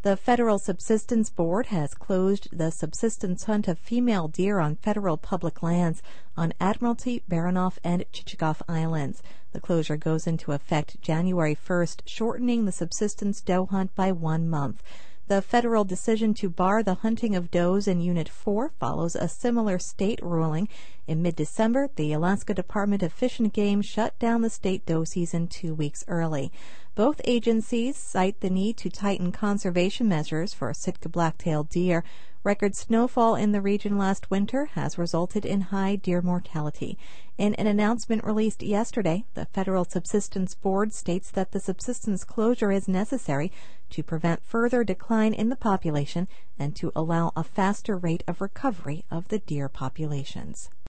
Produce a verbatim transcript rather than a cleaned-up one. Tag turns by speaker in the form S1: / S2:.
S1: The Federal Subsistence Board has closed the subsistence hunt of female deer on federal public lands on Admiralty, Baranof, and Chichagof Islands. The closure goes into effect January first, shortening the subsistence doe hunt by one month. The federal decision to bar the hunting of does in Unit four follows a similar state ruling. In mid-December, the Alaska Department of Fish and Game shut down the state doe season two weeks early. Both agencies cite the need to tighten conservation measures for Sitka black-tailed deer. Record snowfall in the region last winter has resulted in high deer mortality. In an announcement released yesterday, the Federal Subsistence Board states that the subsistence closure is necessary to prevent further decline in the population and to allow a faster rate of recovery of the deer populations.